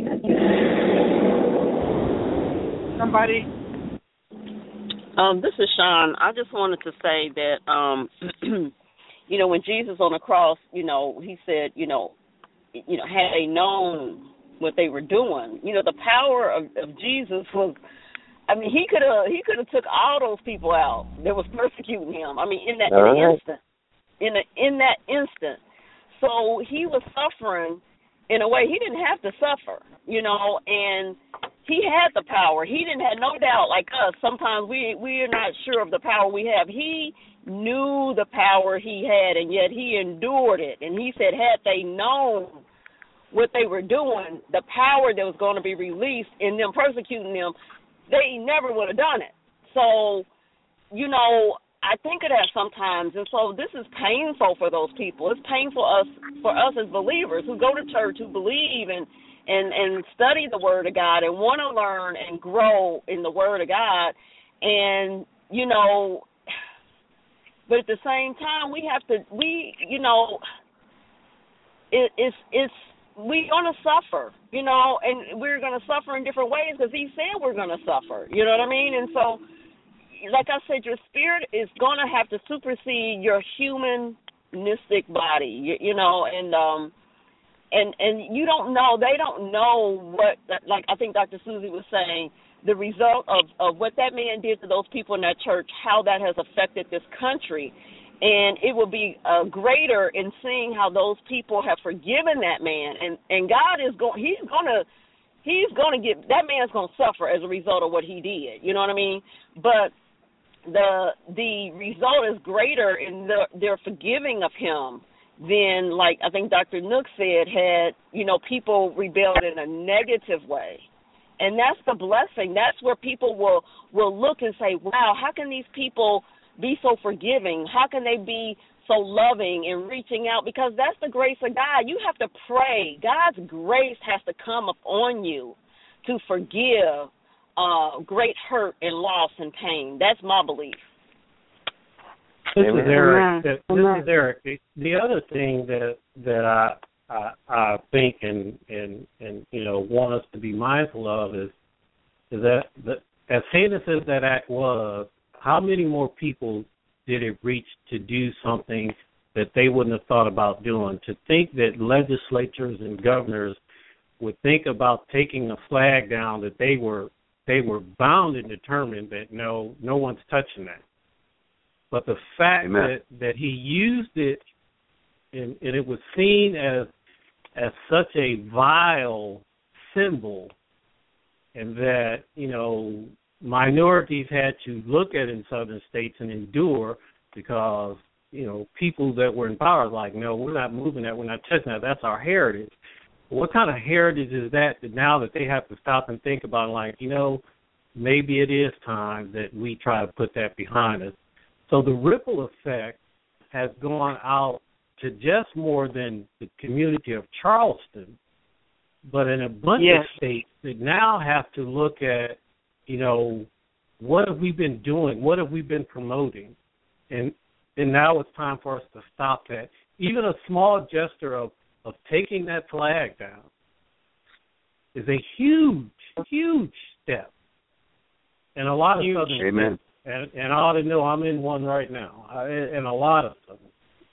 Somebody? Um, this is Sean. I just wanted to say that, um, you know, when Jesus on the cross, you know, he said, you know, you know, had they known what they were doing, you know, the power of, of Jesus was, I mean, he could have he could have took all those people out that was persecuting him. I mean, in that in the instant, in the, in that instant. So he was suffering in a way he didn't have to suffer, you know, and he had the power. He didn't have no doubt like us. Sometimes we we are not sure of the power we have. He knew the power he had, and yet he endured it. And he said, had they known what they were doing, the power that was going to be released in them persecuting them, they never would have done it. So, you know, I think of that sometimes, and so this is painful for those people. It's painful us for us as believers who go to church, who believe and and and study the Word of God and want to learn and grow in the Word of God, and you know, but at the same time, we have to we you know, it, it's it's. we're going to suffer, you know, and we're going to suffer in different ways because he said we're going to suffer, you know what I mean? And so, like I said, your spirit is going to have to supersede your humanistic body, you, you know, and um, and and you don't know, they don't know what, like I think Doctor Susie was saying, the result of, of what that man did to those people in that church, how that has affected this country. And it will be uh, greater in seeing how those people have forgiven that man, and, and God is going. He's gonna, he's gonna get that man's gonna suffer as a result of what he did. You know what I mean? But the the result is greater in the, their forgiving of him than, like I think Doctor Nook said, had you know people rebelled in a negative way, and that's the blessing. That's where people will will look and say, "Wow, how can these people be so forgiving? How can they be so loving and reaching out?" Because that's the grace of God. You have to pray. God's grace has to come upon you to forgive uh, great hurt and loss and pain. That's my belief. This is Eric. This is Eric. The, the other thing that that I I, I think and, and and you know want us to be mindful of is is that the, as heinous as that act was, how many more people did it reach to do something that they wouldn't have thought about doing? To think that legislatures and governors would think about taking a flag down, that they were they were bound and determined that no no one's touching that. But the fact Amen. that that he used it and, and it was seen as as such a vile symbol, and that you know. minorities had to look at in southern states and endure because, you know, people that were in power were like, no, we're not moving that, we're not touching that, that's our heritage. What kind of heritage is that, that now that they have to stop and think about, like, you know, maybe it is time that we try to put that behind us. So the ripple effect has gone out to just more than the community of Charleston, but in a bunch yes. of states that now have to look at, you know, what have we been doing? What have we been promoting? And and now it's time for us to stop that. Even a small gesture of, of taking that flag down is a huge, huge step. And a lot of huge. Southern Amen. states, and, and I ought to know I'm in one right now, I, and a lot of them.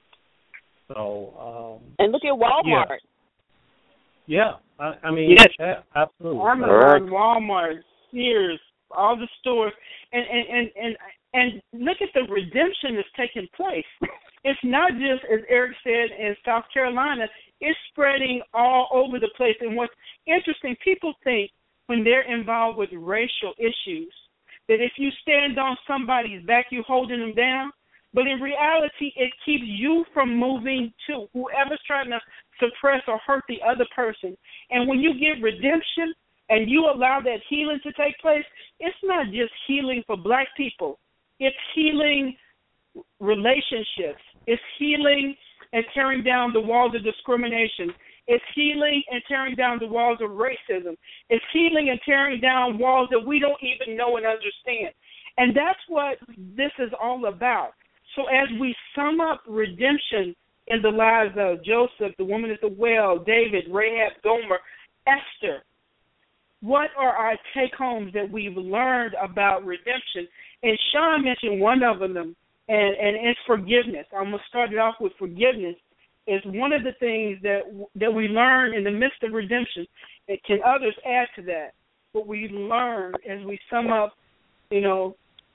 So, um, and look at Walmart. Yeah, yeah I, I mean, yes. yeah, absolutely. Amazon, right. Walmart, Sears, all the stores, and and, and and and look at the redemption that's taking place. It's not just, as Eric said, in South Carolina. It's spreading all over the place. And what's interesting, people think when they're involved with racial issues that if you stand on somebody's back, you're holding them down. But in reality, it keeps you from moving to whoever's trying to suppress or hurt the other person. And when you get redemption and you allow that healing to take place, it's not just healing for black people. It's healing relationships. It's healing and tearing down the walls of discrimination. It's healing and tearing down the walls of racism. It's healing and tearing down walls that we don't even know and understand. And that's what this is all about. So as we sum up redemption in the lives of Joseph, the woman at the well, David, Rahab, Gomer, Esther, what are our take-homes that we've learned about redemption? And Sean mentioned one of them, and, and it's forgiveness. I'm going to start it off with forgiveness. It's one of the things that that we learn in the midst of redemption. And can others add to that? What we learn as we sum up, you know,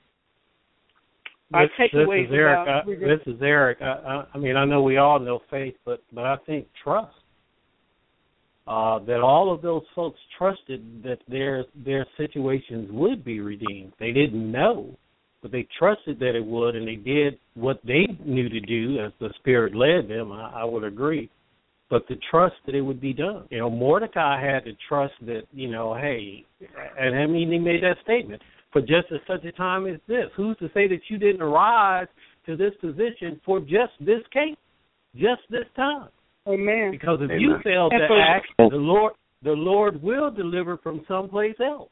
our this, takeaways this is Eric. about I, redemption. this is Eric. I, I, I mean, I know we all know faith, but, but I think trust. Uh, that all of those folks trusted that their their situations would be redeemed. They didn't know, but they trusted that it would, and they did what they knew to do as the Spirit led them. I, I would agree, but the trust that it would be done. You know, Mordecai had to trust that, you know, hey, and I mean, he made that statement, for just at such a time as this. Who's to say that you didn't rise to this position for just this case, just this time? Amen. Because if Amen. you fail to for, act, the Lord the Lord will deliver from someplace else.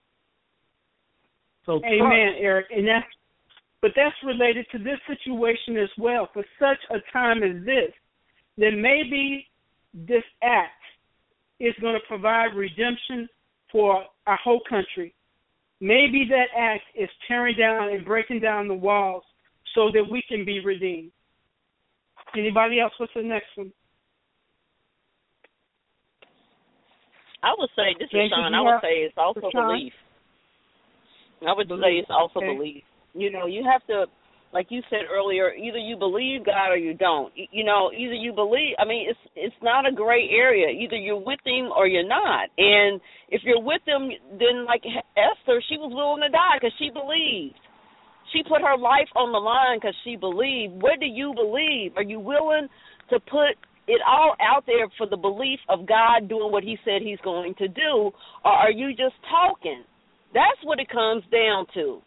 So Amen, trust. Eric. And that's, but that's related to this situation as well. For such a time as this, that maybe this act is going to provide redemption for our whole country. Maybe that act is tearing down and breaking down the walls so that we can be redeemed. Anybody else? What's the next one? I would say, this is James, Sean, you I would have- say it's also Sean? belief. I would Belief, say it's also okay. belief. You know, you have to, like you said earlier, either you believe God or you don't. Y- You know, either you believe, I mean, it's it's not a gray area. Either you're with him or you're not. And if you're with him, then like Esther, she was willing to die because she believed. She put her life on the line because she believed. What do you believe? Are you willing to put it all out there for the belief of God doing what he said he's going to do, or are you just talking? That's what it comes down to.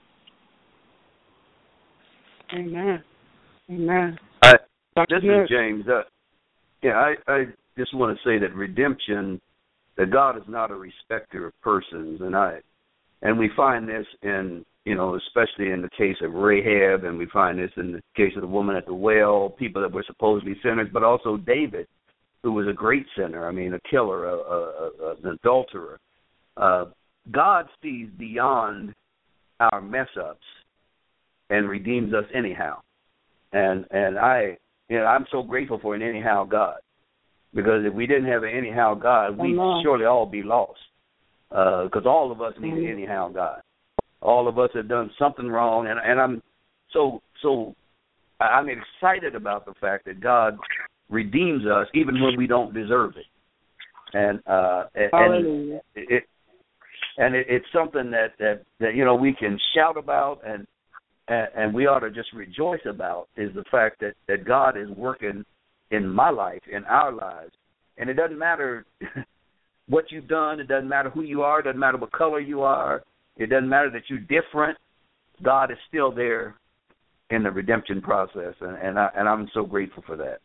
Amen. Amen. I, Doctor this Nick. is James. Uh, yeah, I, I just want to say that redemption, that God is not a respecter of persons, and I, and we find this in, you know, especially in the case of Rahab, and we find this in the case of the woman at the well, people that were supposedly sinners, but also David, who was a great sinner. I mean, a killer, a, a, a, an adulterer. Uh, God sees beyond our mess ups and redeems us anyhow. And and I, you know, I'm so grateful for an anyhow God, because if we didn't have an anyhow God, we'd Amen. surely all be lost. Because uh, all of us need an anyhow God. All of us have done something wrong, and and I'm so so I'm excited about the fact that God redeems us even when we don't deserve it. And uh, and Hallelujah. it, and it, it's something that, that, that, you know, we can shout about and, and and we ought to just rejoice about is the fact that, that God is working in my life, in our lives. And it doesn't matter what you've done. It doesn't matter who you are. It doesn't matter what color you are. It doesn't matter that you're different. God is still there in the redemption process, and, and, I, and I'm so grateful for that.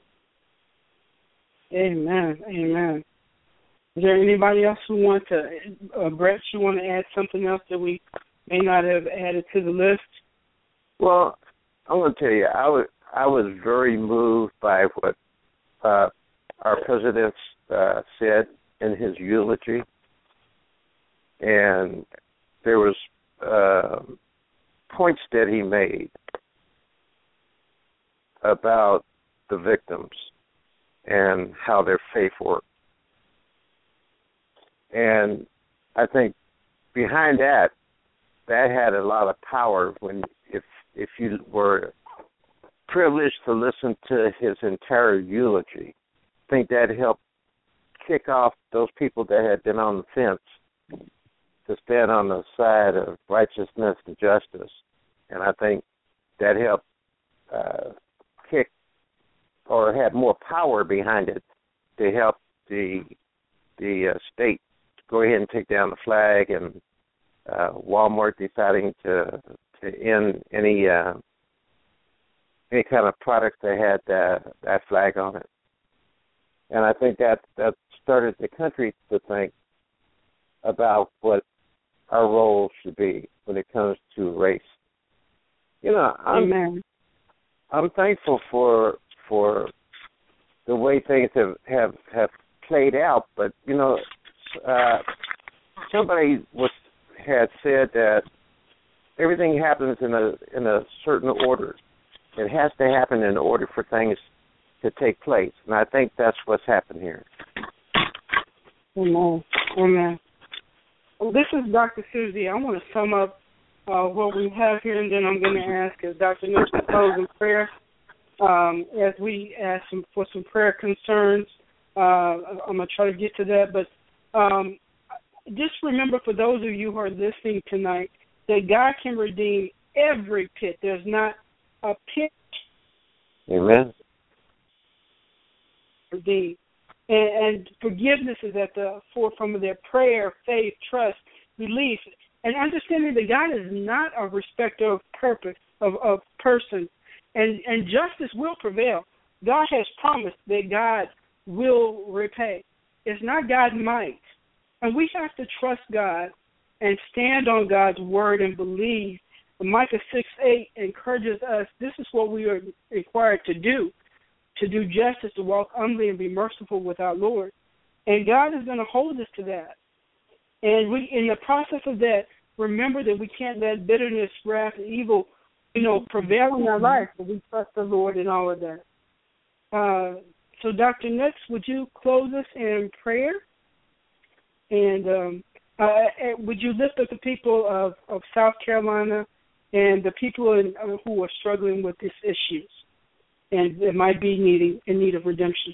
Amen. Amen. Is there anybody else who wants to, uh, Brett, you want to add something else that we may not have added to the list? Well, I want to tell you, I was, I was very moved by what uh, our president uh, said in his eulogy. And there was uh, points that he made about the victims and how their faith worked. And I think behind that, that had a lot of power when if if you were privileged to listen to his entire eulogy. I think that helped kick off those people that had been on the fence to stand on the side of righteousness and justice. And I think that helped uh, kick or had more power behind it to help the the uh, state go ahead and take down the flag, and uh, Walmart deciding to to end any uh, any kind of product that had that that flag on it. And I think that that started the country to think about what our role should be when it comes to race. You know, I'm Amen. I'm thankful for for the way things have have, have played out, but you know, uh, somebody was had said that everything happens in a in a certain order. It has to happen in order for things to take place, and I think that's what's happened here. Amen. Amen. Well, this is Doctor Susie. I want to sum up uh, what we have here, and then I'm going to ask if Doctor Nick to close in prayer. Um, as we ask some, for some prayer concerns, uh, I'm going to try to get to that. But um, just remember, for those of you who are listening tonight, that God can redeem every pit. There's not a pit. Amen. Redeem. And, and forgiveness is at the forefront of their prayer, faith, trust, belief, and understanding that God is not a respecter of purpose, of, of persons. And, and justice will prevail. God has promised that God will repay. It's not God's might. And we have to trust God and stand on God's word and believe. Micah six eight encourages us, this is what we are required to do, to do justice, to walk humbly and be merciful with our Lord. And God is going to hold us to that. And we, in the process of that, remember that we can't let bitterness, wrath, and evil you know, prevail in our life, but we trust the Lord in all of that. Uh, so, Doctor Nix, would you close us in prayer? And um, uh, would you lift up the people of, of South Carolina and the people in, uh, who are struggling with these issues and that might be needing in need of redemption?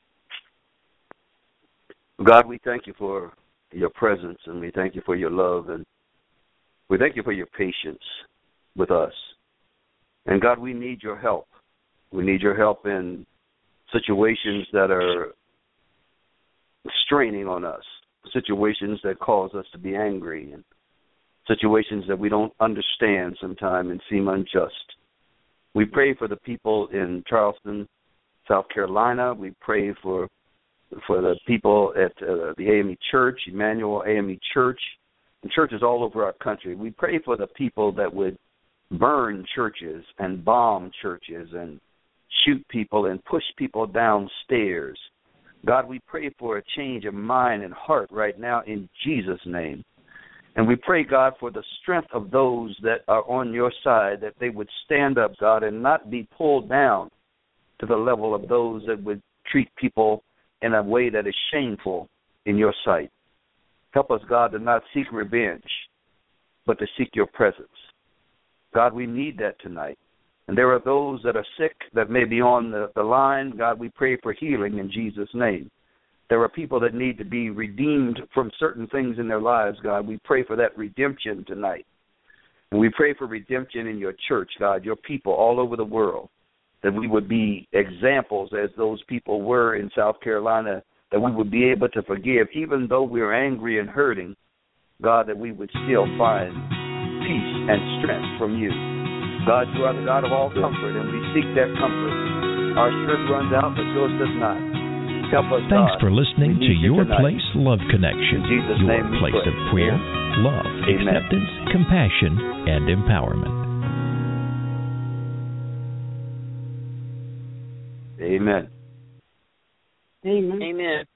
God, we thank you for your presence, and we thank you for your love, and we thank you for your patience with us. And God, we need your help. We need your help in situations that are straining on us, situations that cause us to be angry, and situations that we don't understand sometimes and seem unjust. We pray for the people in Charleston, South Carolina. We pray for for the people at uh, the A M E Church, Emmanuel A M E Church, and churches all over our country. We pray for the people that would burn churches and bomb churches and shoot people and push people downstairs. God, we pray for a change of mind and heart right now in Jesus' name. And we pray, God, for the strength of those that are on your side, that they would stand up, God, and not be pulled down to the level of those that would treat people in a way that is shameful in your sight. Help us, God, to not seek revenge, but to seek your presence. God, we need that tonight. And there are those that are sick that may be on the, the line. God, we pray for healing in Jesus' name. There are people that need to be redeemed from certain things in their lives, God. We pray for that redemption tonight. And we pray for redemption in your church, God, your people all over the world, that we would be examples as those people were in South Carolina, that we would be able to forgive, even though we're angry and hurting, God, that we would still find peace and strength from you. God, you are the God of all comfort, and we seek that comfort. Our strength runs out, but yours does not. Help us, Thanks God. for listening to Your tonight. Place Love Connection, In Jesus' your name we place pray. of prayer, love, Amen. acceptance, compassion, and empowerment. Amen. Amen. Amen.